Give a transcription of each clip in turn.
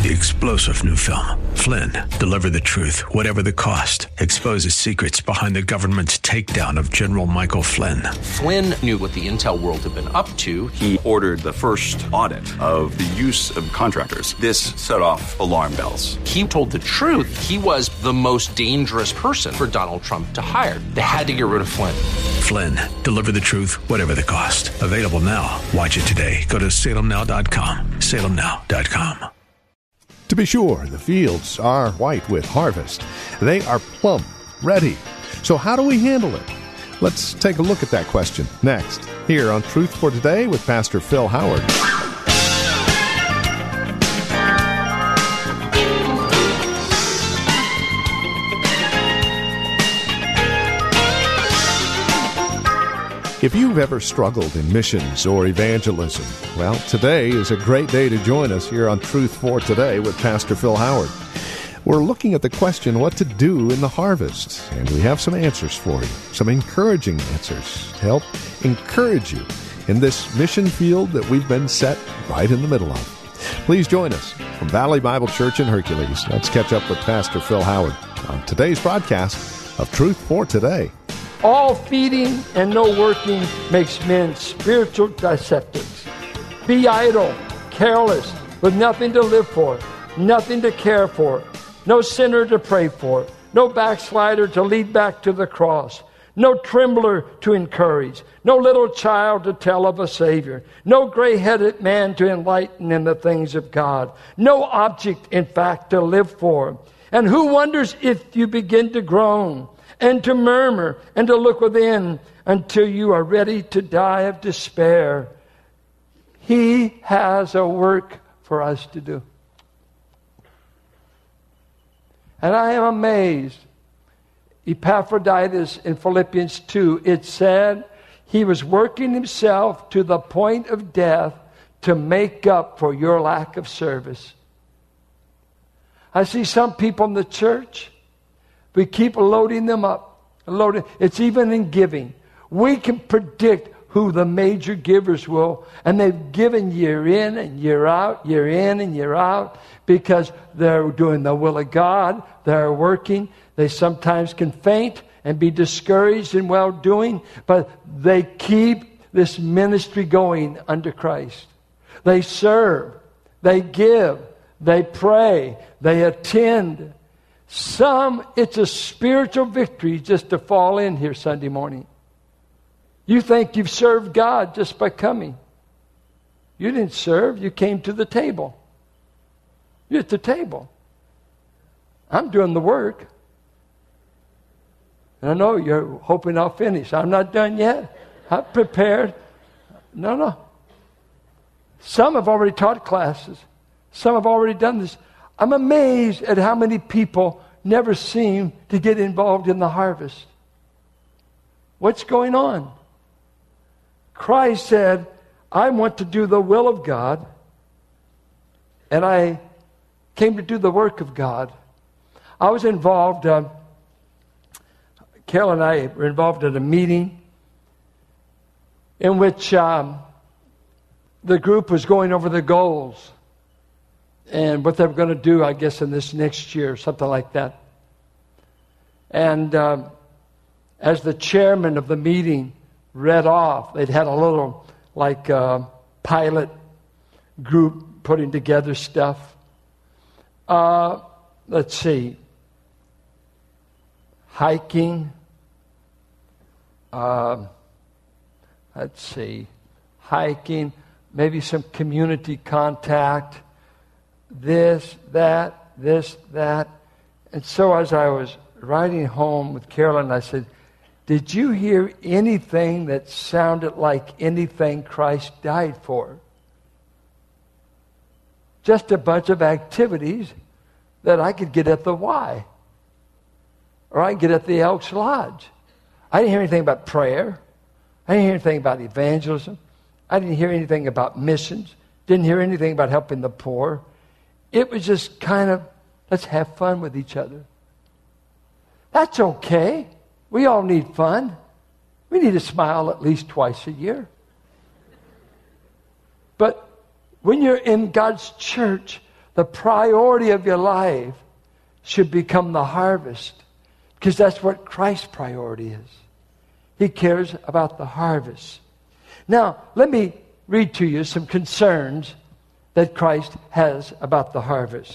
The explosive new film, Flynn, deliver the truth, whatever the cost, exposes secrets behind the government's takedown of General Michael Flynn. Flynn knew what the intel world had been up to. He ordered the first audit of the use of contractors. This set off alarm bells. He told the truth. He was the most dangerous person for Donald Trump to hire. They had to get rid of Flynn. Flynn, deliver the truth, whatever the cost. Available now. Watch it today. Go to salemnow.com. salemnow.com. To be sure, the fields are white with harvest. They are plump, ready. So how do we handle it? Let's take a look at that question next, here on Truth for Today with Pastor Phil Howard. If you've ever struggled in missions or evangelism, well, today is a great day to join us here on Truth for Today with Pastor Phil Howard. We're looking at the question, what to do in the harvest, and we have some answers for you, some encouraging answers to help encourage you in this mission field that we've been set right in the middle of. Please join us from Valley Bible Church in Hercules. Let's catch up with Pastor Phil Howard on today's broadcast of Truth for Today. All feeding and no working makes men spiritual deceptives. Be idle, careless, with nothing to live for, nothing to care for, no sinner to pray for, no backslider to lead back to the cross, no trembler to encourage, no little child to tell of a Savior, no gray-headed man to enlighten in the things of God, no object, in fact, to live for. And who wonders if you begin to groan, and to murmur, and to look within until you are ready to die of despair? He has a work for us to do. And I am amazed. Epaphroditus in Philippians 2, it said he was working himself to the point of death to make up for your lack of service. I see some people in the church, we keep loading them up. It's even in giving. We can predict who the major givers will, and they've given year in and year out, year in and year out, because they're doing the will of God, they're working. They sometimes can faint and be discouraged in well-doing, but they keep this ministry going under Christ. They serve, they give, they pray, they attend. Some, it's a spiritual victory just to fall in here Sunday morning. You think you've served God just by coming. You didn't serve, you came to the table. You're at the table. I'm doing the work. And I know you're hoping I'll finish. I'm not done yet. I'm prepared. No. Some have already taught classes. Some have already done this. I'm amazed at how many people never seem to get involved in the harvest. What's going on? Christ said, I want to do the will of God, and I came to do the work of God. I was involved, Carol and I were involved in a meeting in which the group was going over the goals and what they were going to do, I guess, in this next year, something like that. And as the chairman of the meeting read off, they'd had a little, pilot group putting together stuff. Let's see. Hiking. Hiking. Maybe some community contact. This, that. And so as I was riding home with Carolyn, I said, did you hear anything that sounded like anything Christ died for? Just a bunch of activities that I could get at the Y. Or I could get at the Elks Lodge. I didn't hear anything about prayer. I didn't hear anything about evangelism. I didn't hear anything about missions. Didn't hear anything about helping the poor. It was just kind of, let's have fun with each other. That's okay. We all need fun. We need to smile at least twice a year. But when you're in God's church, The priority of your life should become the harvest, because that's what Christ's priority is. He cares about the harvest. Now, let me read to you some concerns that Christ has about the harvest.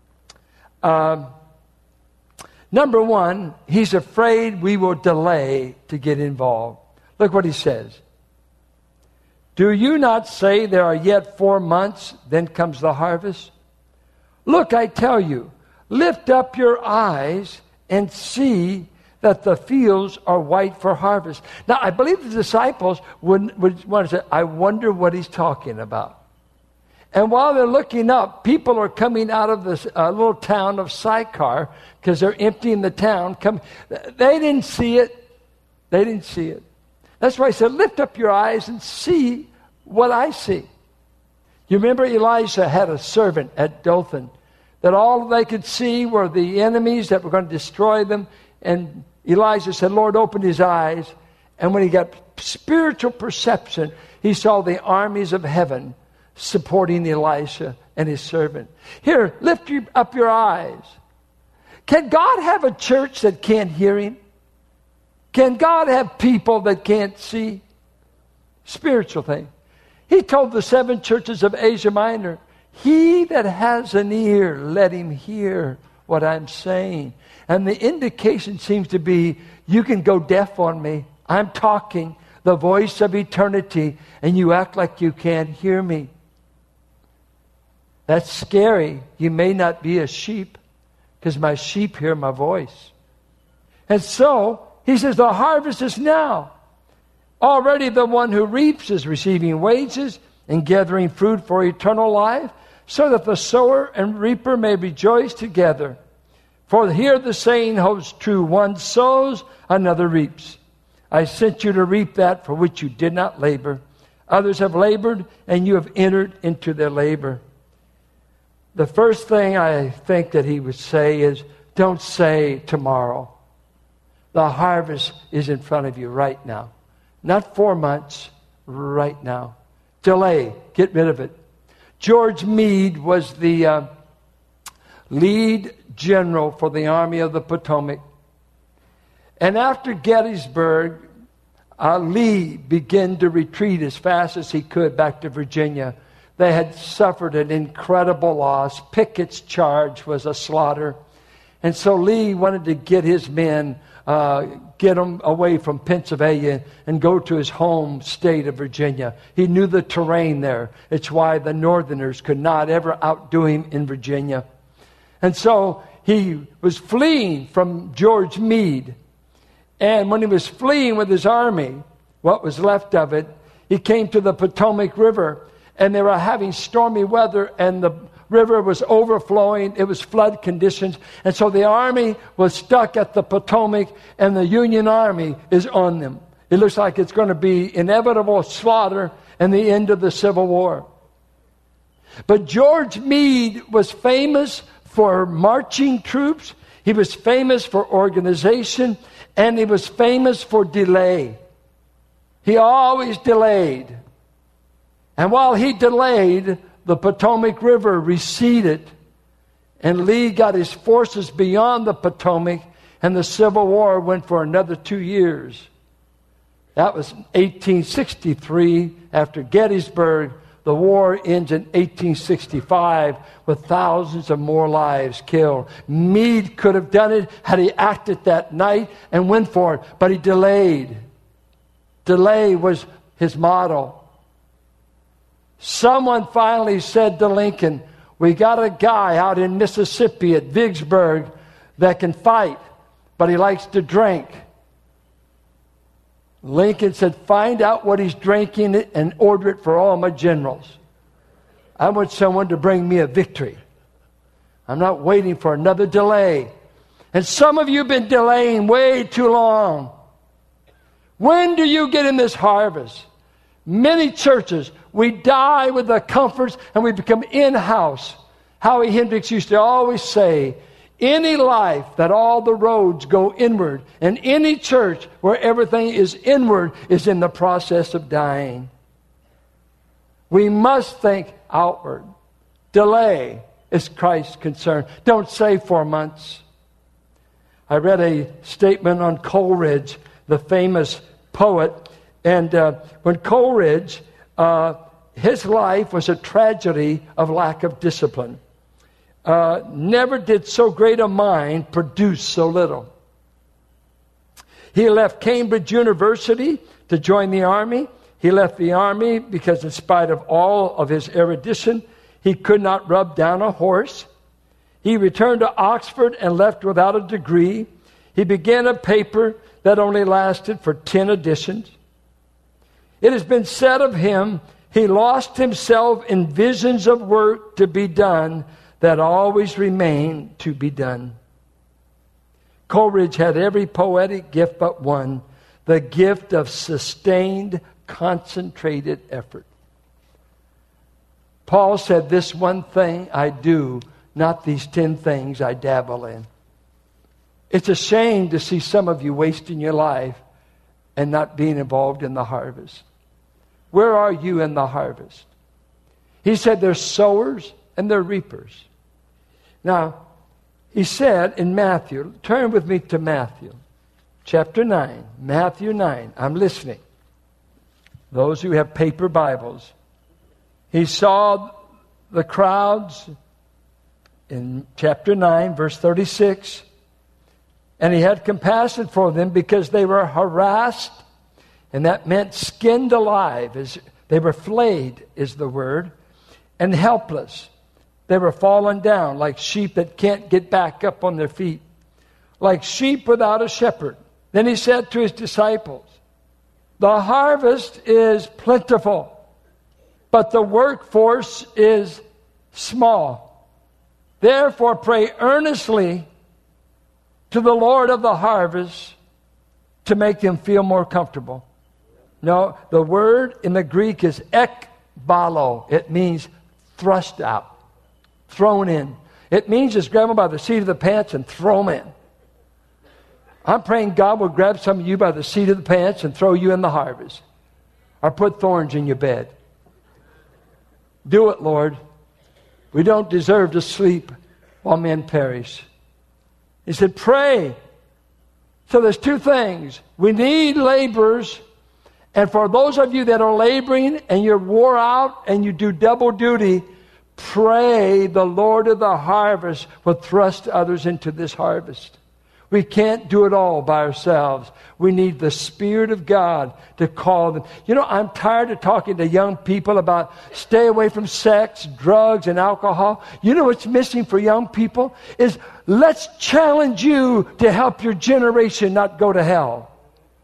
Number one, he's afraid we will delay to get involved. Look what he says. Do you not say there are yet 4 months, then comes the harvest? Look, I tell you, lift up your eyes and see that the fields are white for harvest. Now, I believe the disciples would want to say, I wonder what he's talking about. And while they're looking up, people are coming out of this little town of Sychar because they're emptying the town. They didn't see it. They didn't see it. That's why he said, lift up your eyes and see what I see. You remember Elisha had a servant at Dothan that all they could see were the enemies that were going to destroy them. And Elijah said, Lord, open his eyes. And when he got spiritual perception, he saw the armies of heaven supporting Elisha and his servant. Here, lift up your eyes. Can God have a church that can't hear him? Can God have people that can't see? Spiritual thing. He told the 7 churches of Asia Minor, he that has an ear, let him hear what I'm saying. And the indication seems to be, you can go deaf on me. I'm talking the voice of eternity, and you act like you can't hear me. That's scary. You may not be a sheep, because my sheep hear my voice. And so, he says, the harvest is now. Already the one who reaps is receiving wages and gathering fruit for eternal life, so that the sower and reaper may rejoice together. For here the saying holds true, one sows, another reaps. I sent you to reap that for which you did not labor. Others have labored, and you have entered into their labor. The first thing I think that he would say is, don't say tomorrow. The harvest is in front of you right now. Not 4 months, right now. Delay, get rid of it. George Meade was the lead general for the Army of the Potomac. And after Gettysburg, Lee began to retreat as fast as he could back to Virginia. They had suffered an incredible loss. Pickett's charge was a slaughter. And so Lee wanted to get his men, get them away from Pennsylvania and go to his home state of Virginia. He knew the terrain there. It's why the Northerners could not ever outdo him in Virginia. And so he was fleeing from George Meade. And when he was fleeing with his army, what was left of it, he came to the Potomac River, and they were having stormy weather, and the river was overflowing. It was flood conditions. And so the army was stuck at the Potomac, and the Union Army is on them. It looks like it's going to be inevitable slaughter and the end of the Civil War. But George Meade was famous for marching troops. He was famous for organization, and he was famous for delay. He always delayed. And while he delayed, the Potomac River receded, and Lee got his forces beyond the Potomac, and the Civil War went for another 2 years. That was 1863. After Gettysburg, the war ends in 1865 with thousands of more lives killed. Meade could have done it had he acted that night and went for it, but he delayed. Delay was his motto. Someone finally said to Lincoln, we got a guy out in Mississippi at Vicksburg that can fight, but he likes to drink. Lincoln said, find out what he's drinking and order it for all my generals. I want someone to bring me a victory. I'm not waiting for another delay. And some of you have been delaying way too long. When do you get in this harvest? Many churches, we die with the comforts and we become in-house. Howie Hendricks used to always say, any life that all the roads go inward, and any church where everything is inward is in the process of dying. We must think outward. Delay. as Christ's concerned. Don't say 4 months. I read a statement on Coleridge, the famous poet, and when Coleridge, his life was a tragedy of lack of discipline. Never did so great a mind produce so little. He left Cambridge University to join the army. He left the army because in spite of all of his erudition, he could not rub down a horse. He returned to Oxford and left without a degree. He began a paper that only lasted for 10 editions. It has been said of him, he lost himself in visions of work to be done that always remained to be done. Coleridge had every poetic gift but one, the gift of sustained, concentrated effort. Paul said, this one thing I do, not these 10 things I dabble in. It's a shame to see some of you wasting your life and not being involved in the harvest. Where are you in the harvest? He said there's sowers and there's reapers. Now, he said in Matthew, turn with me to Matthew, chapter 9. Matthew 9. I'm listening. Those who have paper Bibles. He saw the crowds in chapter 9, verse 36. And he had compassion for them because they were harassed. And that meant skinned alive. They were flayed, is the word. And helpless. They were fallen down like sheep that can't get back up on their feet. Like sheep without a shepherd. Then he said to his disciples, the harvest is plentiful, but the workforce is small. Therefore pray earnestly to the Lord of the harvest to make them feel more comfortable. No, the word in the Greek is ekbalo. It means thrust out, thrown in. It means just grab them by the seat of the pants and throw them in. I'm praying God will grab some of you by the seat of the pants and throw you in the harvest. Or put thorns in your bed. Do it, Lord. We don't deserve to sleep while men perish. He said, pray. So there's 2 things. We need laborers. And for those of you that are laboring and you're wore out and you do double duty, pray the Lord of the harvest will thrust others into this harvest. We can't do it all by ourselves. We need the Spirit of God to call them. You know, I'm tired of talking to young people about stay away from sex, drugs, and alcohol. You know what's missing for young people is let's challenge you to help your generation not go to hell.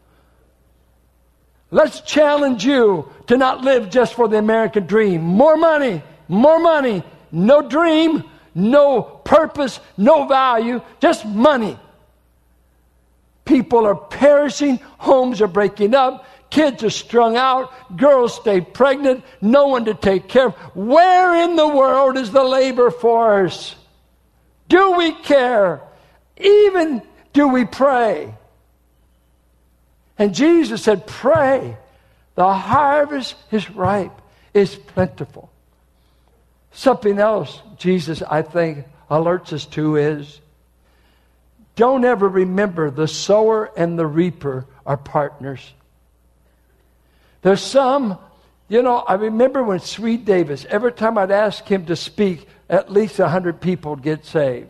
Let's challenge you to not live just for the American dream. More money, no dream, no purpose, no value, just money. People are perishing, homes are breaking up, kids are strung out, girls stay pregnant, no one to take care of. Where in the world is the labor force? Do we care? Even do we pray? And Jesus said, pray. The harvest is ripe, is plentiful. Something else Jesus, I think, alerts us to is, don't ever remember the sower and the reaper are partners. There's some, I remember when Sweet Davis, every time I'd ask him to speak, at least 100 people would get saved.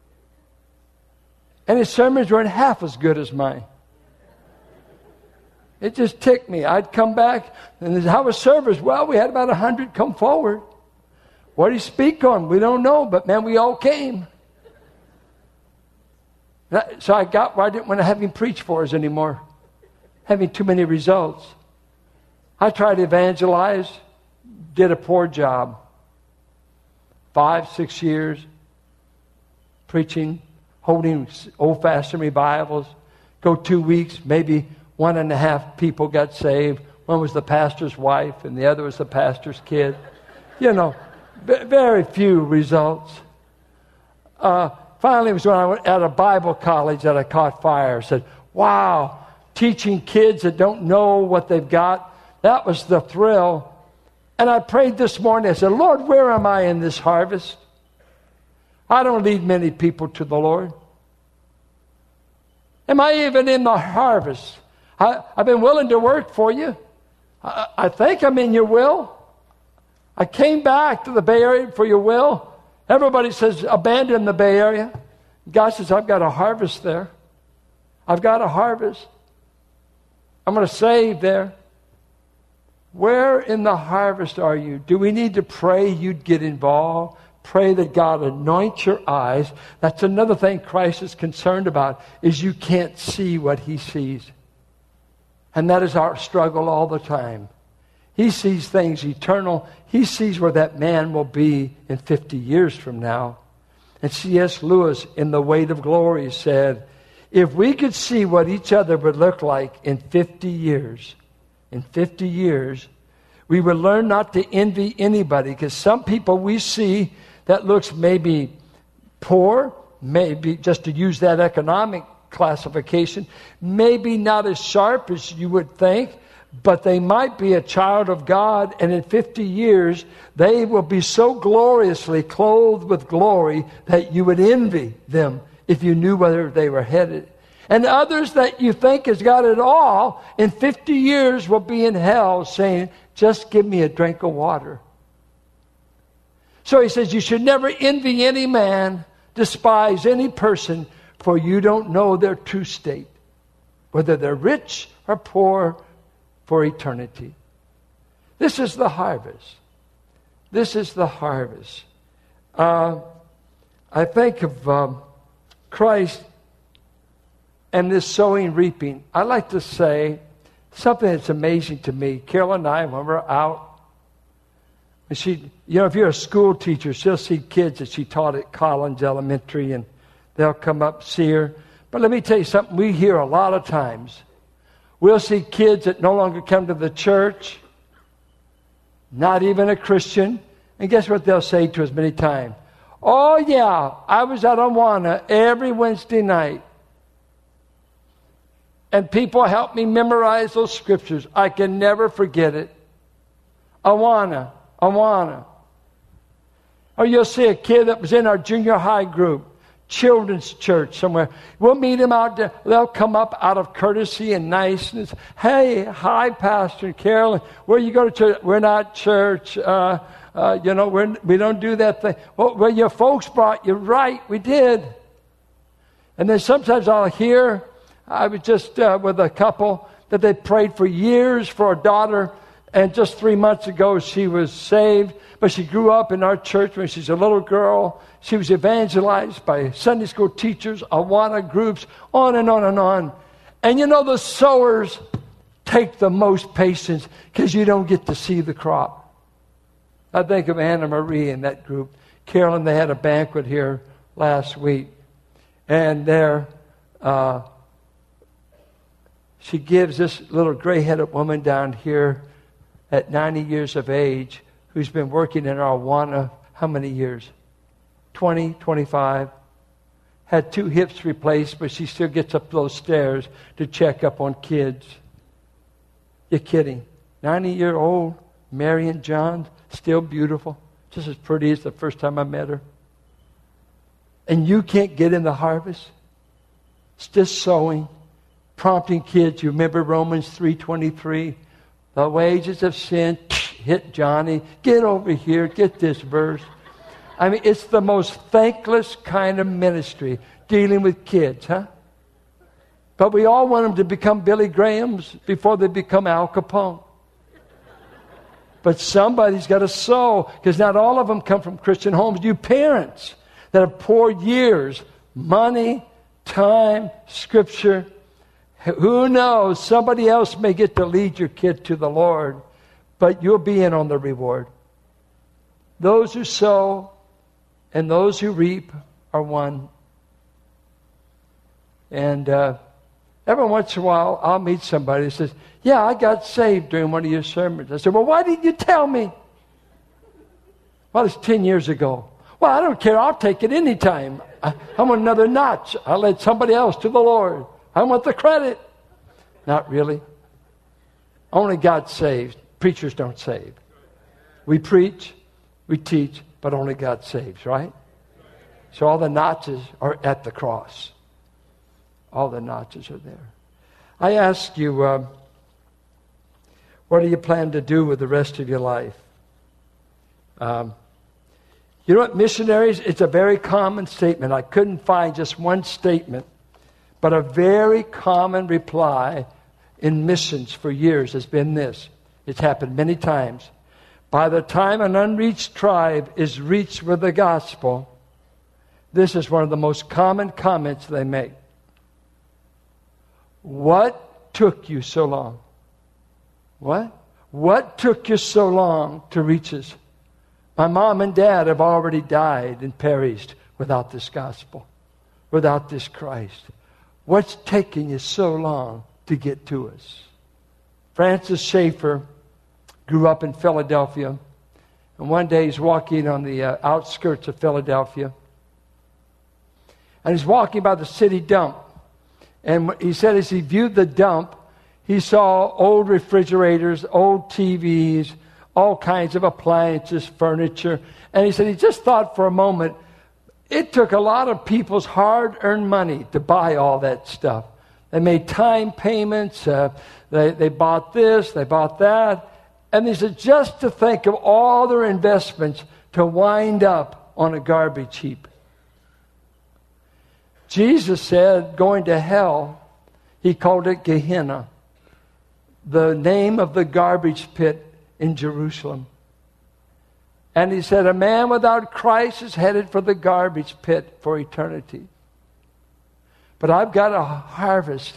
And his sermons weren't half as good as mine. It just ticked me. I'd come back, and how was service? Well, we had about 100 come forward. What did he speak on? We don't know, but man, we all came. So I got where I didn't want to have him preach for us anymore. Having too many results. I tried to evangelize, did a poor job. 5-6 years preaching, holding old-fashioned revivals. Go 2 weeks, maybe 1.5 people got saved. One was the pastor's wife, and the other was the pastor's kid. Very few results. Finally, it was when I went at a Bible college that I caught fire. I said, wow, teaching kids that don't know what they've got, that was the thrill. And I prayed this morning. I said, Lord, where am I in this harvest? I don't lead many people to the Lord. Am I even in the harvest? I've been willing to work for you. I think I'm in your will. I came back to the Bay Area for your will. Everybody says, abandon the Bay Area. God says, I've got a harvest there. I've got a harvest. I'm going to save there. Where in the harvest are you? Do we need to pray you'd get involved? Pray that God anoints your eyes. That's another thing Christ is concerned about, is you can't see what he sees. And that is our struggle all the time. He sees things eternal. He sees where that man will be in 50 years from now. And C.S. Lewis, in The Weight of Glory, said, if we could see what each other would look like in 50 years, we would learn not to envy anybody, because some people we see that looks maybe poor, maybe, just to use that economic classification, maybe not as sharp as you would think, but they might be a child of God, and in 50 years, they will be so gloriously clothed with glory that you would envy them if you knew where they were headed. And others that you think has got it all, in 50 years will be in hell saying, just give me a drink of water. So he says, you should never envy any man, despise any person, for you don't know their true state, whether they're rich or poor, for eternity. This is the harvest. This is the harvest. I think of Christ and this sowing, reaping. I like to say something that's amazing to me. Carol and I, when we're out, and if you're a school teacher, she'll see kids that she taught at Collins Elementary, and they'll come up, see her. But let me tell you something we hear a lot of times. We'll see kids that no longer come to the church, not even a Christian, and guess what they'll say to us many times? Oh, yeah, I was at Awana every Wednesday night. And people help me memorize those scriptures. I can never forget it. Awana. Or you'll see a kid that was in our junior high group, children's church somewhere. We'll meet them out there. They'll come up out of courtesy and niceness. Hey, hi, Pastor Carolyn. Where you go to church? We're not church. We don't do that thing. Well, your folks brought you. Right, we did. And then sometimes I'll hear, I was just with a couple that they prayed for years for a daughter, and just 3 months ago she was saved. But she grew up in our church when she's a little girl. She was evangelized by Sunday school teachers, Awana groups, on and on and on. And the sowers take the most patience because you don't get to see the crop. I think of Anna Marie in that group. Carolyn, they had a banquet here last week. And there, she gives this little gray-headed woman down here at 90 years of age, who's been working in our Awana, how many years? 20, 25. Had 2 hips replaced, but she still gets up those stairs to check up on kids. You're kidding. 90-year-old Marion John, still beautiful, just as pretty as the first time I met her. And you can't get in the harvest? It's just sowing, prompting kids. You remember Romans 3:23? The wages of sin, hit Johnny, get over here, get this verse. I mean, it's the most thankless kind of ministry, dealing with kids, huh? But we all want them to become Billy Grahams before they become Al Capone. But somebody's got to sow, because not all of them come from Christian homes. You parents that have poured years, money, time, scripture, who knows, somebody else may get to lead your kid to the Lord, but you'll be in on the reward. Those who sow and those who reap are one. And every once in a while, I'll meet somebody who says, yeah, I got saved during one of your sermons. I said, well, why didn't you tell me? Well, it's 10 years ago. Well, I don't care. I'll take it anytime. I want another notch. I'll lead somebody else to the Lord. I want the credit. Not really. Only God saves. Preachers don't save. We preach, we teach, but only God saves, right? So all the notches are at the cross. All the notches are there. I ask you, what do you plan to do with the rest of your life? You know what, missionaries, it's a very common statement. I couldn't find just one statement, but a very common reply in missions for years has been this. It's happened many times. By the time an unreached tribe is reached with the gospel, this is one of the most common comments they make. What took you so long? What? What took you so long to reach us? My mom and dad have already died and perished without this gospel, without this Christ. What's taking you so long to get to us? Francis Schaeffer grew up in Philadelphia, and one day he's walking on the outskirts of Philadelphia, and he's walking by the city dump. And he said as he viewed the dump, he saw old refrigerators, old TVs, all kinds of appliances, furniture. And he said he just thought for a moment, it took a lot of people's hard-earned money to buy all that stuff. They made time payments. They bought this, they bought that. And he said just to think of all their investments to wind up on a garbage heap. Jesus said going to hell, he called it Gehenna, the name of the garbage pit in Jerusalem. And he said, a man without Christ is headed for the garbage pit for eternity. But I've got a harvest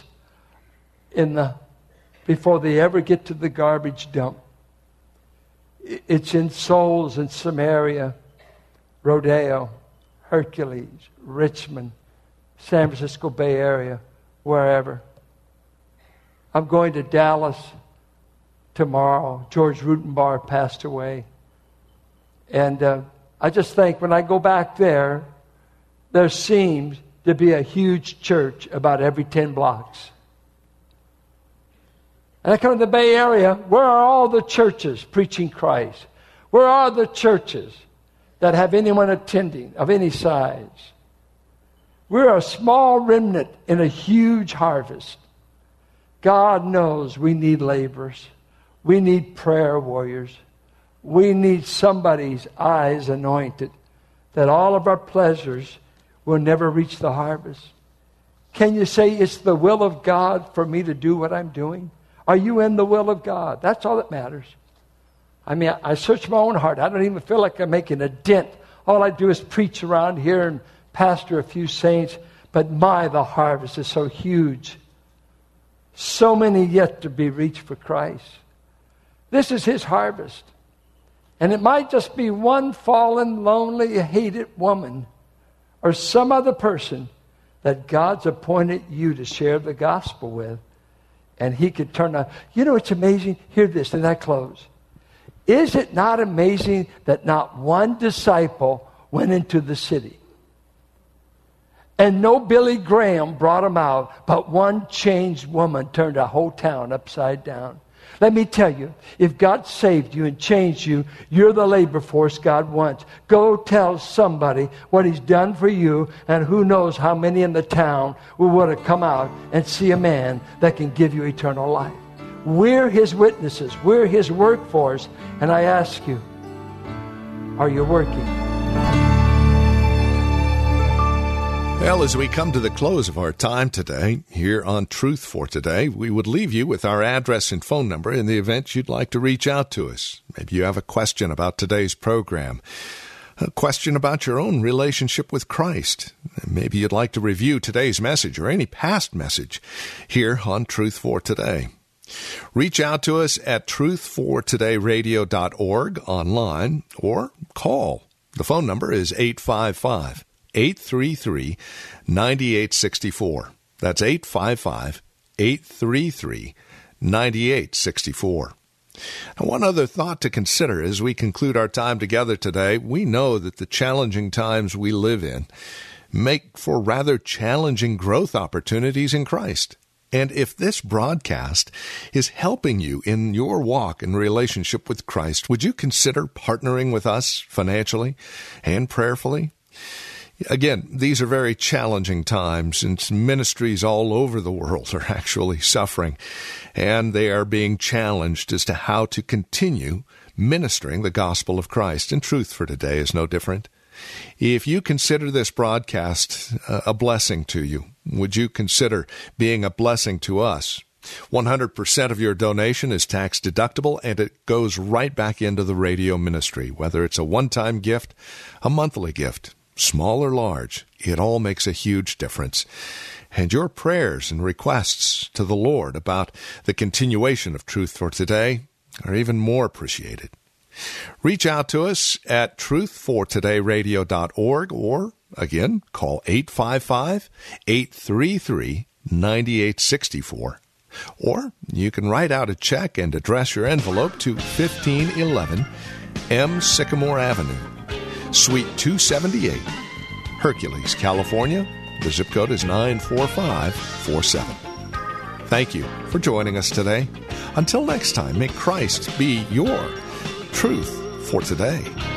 before they ever get to the garbage dump. It's in souls in Samaria, Rodeo, Hercules, Richmond, San Francisco Bay Area, wherever. I'm going to Dallas tomorrow. George Rutenbar passed away. And I just think when I go back there seems to be a huge church about every 10 blocks. And I come to the Bay Area, where are all the churches preaching Christ? Where are the churches that have anyone attending of any size? We're a small remnant in a huge harvest. God knows we need laborers. We need prayer warriors. We need somebody's eyes anointed, that all of our pleasures will never reach the harvest. Can you say it's the will of God for me to do what I'm doing? Are you in the will of God? That's all that matters. I mean, I search my own heart. I don't even feel like I'm making a dent. All I do is preach around here and pastor a few saints. But the harvest is so huge. So many yet to be reached for Christ. This is his harvest. And it might just be one fallen, lonely, hated woman or some other person that God's appointed you to share the gospel with. And he could turn on. You know, it's amazing. Hear this, and I close. Is it not amazing that not one disciple went into the city? And no Billy Graham brought him out, but one changed woman turned a whole town upside down. Let me tell you, if God saved you and changed you, you're the labor force God wants. Go tell somebody what he's done for you, and who knows how many in the town will want to come out and see a man that can give you eternal life. We're his witnesses. We're his workforce. And I ask you, are you working? Well, as we come to the close of our time today, here on Truth for Today, we would leave you with our address and phone number in the event you'd like to reach out to us. Maybe you have a question about today's program, a question about your own relationship with Christ. Maybe you'd like to review today's message or any past message here on Truth for Today. Reach out to us at truthfortodayradio.org online or call. The phone number is 855-833-9864. That's 855-833-9864. Now, one other thought to consider as we conclude our time together today. We know that the challenging times we live in make for rather challenging growth opportunities in Christ. And if this broadcast is helping you in your walk and relationship with Christ, would you consider partnering with us financially and prayerfully? Again, these are very challenging times, and ministries all over the world are actually suffering, and they are being challenged as to how to continue ministering the gospel of Christ. And Truth for Today is no different. If you consider this broadcast a blessing to you, would you consider being a blessing to us? 100% of your donation is tax deductible, and it goes right back into the radio ministry, whether it's a one-time gift, a monthly gift, small or large. It all makes a huge difference. And your prayers and requests to the Lord about the continuation of Truth for Today are even more appreciated. Reach out to us at truthfortodayradio.org or, again, call 855-833-9864. Or you can write out a check and address your envelope to 1511 M. Sycamore Avenue, Suite 278, Hercules, California. The zip code is 94547. Thank you for joining us today. Until next time, may Christ be your Truth for Today.